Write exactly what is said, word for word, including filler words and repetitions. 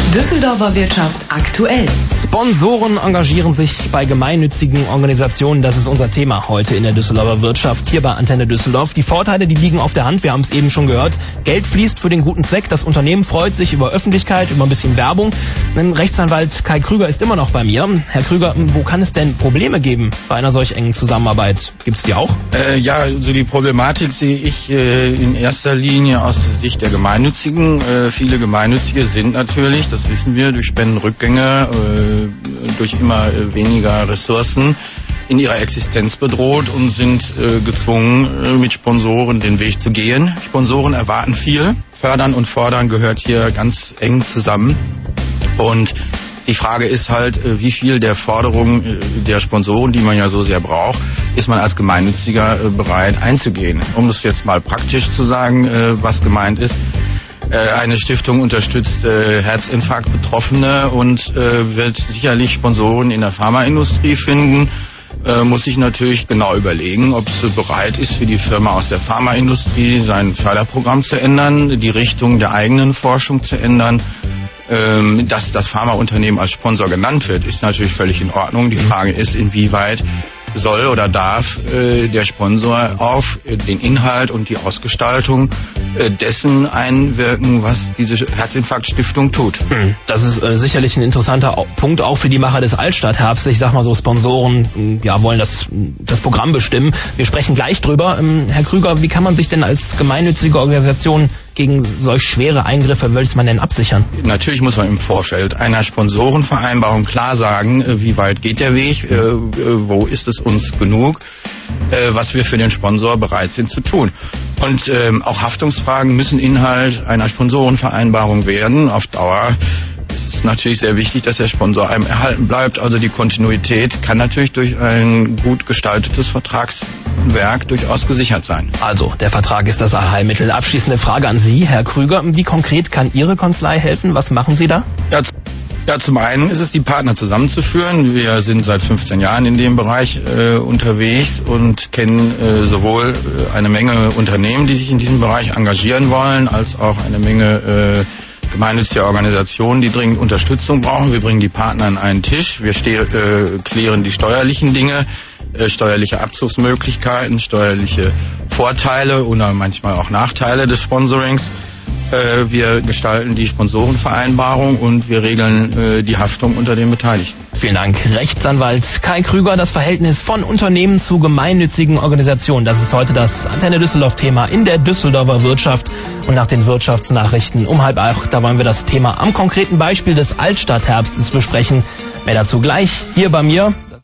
Düsseldorfer Wirtschaft aktuell. Sponsoren engagieren sich bei gemeinnützigen Organisationen. Das ist unser Thema heute in der Düsseldorfer Wirtschaft, hier bei Antenne Düsseldorf. Die Vorteile, die liegen auf der Hand, wir haben es eben schon gehört. Geld fließt für den guten Zweck, das Unternehmen freut sich über Öffentlichkeit, über ein bisschen Werbung. Ein Rechtsanwalt Kai Krüger ist immer noch bei mir. Herr Krüger, wo kann es denn Probleme geben bei einer solch engen Zusammenarbeit? Gibt es die auch? Äh, ja, also die Problematik sehe ich äh, in erster Linie aus der Sicht der Gemeinnützigen. Äh, viele Gemeinnützige sind natürlich, das wissen wir, durch Spendenrückgänge, äh, durch immer äh, weniger Ressourcen in ihrer Existenz bedroht und sind äh, gezwungen, äh, mit Sponsoren den Weg zu gehen. Sponsoren erwarten viel. Fördern und fordern gehört hier ganz eng zusammen. Und die Frage ist halt, äh, wie viel der Forderungen äh, der Sponsoren, die man ja so sehr braucht, ist man als Gemeinnütziger äh, bereit einzugehen. Um es jetzt mal praktisch zu sagen, äh, was gemeint ist. Eine Stiftung unterstützt äh, Herzinfarkt-Betroffene und äh, wird sicherlich Sponsoren in der Pharmaindustrie finden. Äh, muss sich natürlich genau überlegen, ob es bereit ist, für die Firma aus der Pharmaindustrie sein Förderprogramm zu ändern, die Richtung der eigenen Forschung zu ändern. Ähm, dass das Pharmaunternehmen als Sponsor genannt wird, ist natürlich völlig in Ordnung. Die Frage ist, inwieweit soll oder darf äh, der Sponsor auf äh, den Inhalt und die Ausgestaltung äh, dessen einwirken, was diese Herzinfarktstiftung tut. Das ist äh, sicherlich ein interessanter Punkt auch für die Macher des Altstadtherbst. Ich sag mal so, Sponsoren ja, wollen das, das Programm bestimmen. Wir sprechen gleich drüber. Ähm, Herr Krüger, wie kann man sich denn als gemeinnützige Organisation gegen solch schwere Eingriffe, will man denn absichern? Natürlich muss man im Vorfeld einer Sponsorenvereinbarung klar sagen, äh, wie weit geht der Weg, äh, äh, wo ist es uns genug, äh, was wir für den Sponsor bereit sind zu tun. Und ähm, auch Haftungsfragen müssen Inhalt einer Sponsorenvereinbarung werden. Auf Dauer ist es natürlich sehr wichtig, dass der Sponsor einem erhalten bleibt. Also die Kontinuität kann natürlich durch ein gut gestaltetes Vertragswerk durchaus gesichert sein. Also, der Vertrag ist das Allheilmittel. Abschließende Frage an Sie, Herr Krüger. Wie konkret kann Ihre Kanzlei helfen? Was machen Sie da? Ja, Ja, zum einen ist es, die Partner zusammenzuführen. Wir sind seit fünfzehn Jahren in dem Bereich äh, unterwegs und kennen äh, sowohl äh, eine Menge Unternehmen, die sich in diesem Bereich engagieren wollen, als auch eine Menge äh, gemeinnützige Organisationen, die dringend Unterstützung brauchen. Wir bringen die Partner an einen Tisch. Wir ste- äh, klären die steuerlichen Dinge, äh, steuerliche Abzugsmöglichkeiten, steuerliche Vorteile oder manchmal auch Nachteile des Sponsorings. Wir gestalten die Sponsorenvereinbarung und wir regeln äh, die Haftung unter den Beteiligten. Vielen Dank. Rechtsanwalt Kai Krüger, das Verhältnis von Unternehmen zu gemeinnützigen Organisationen. Das ist heute das Antenne Düsseldorf-Thema in der Düsseldorfer Wirtschaft. Und nach den Wirtschaftsnachrichten um halb acht, da wollen wir das Thema am konkreten Beispiel des Altstadtherbstes besprechen. Mehr dazu gleich hier bei mir.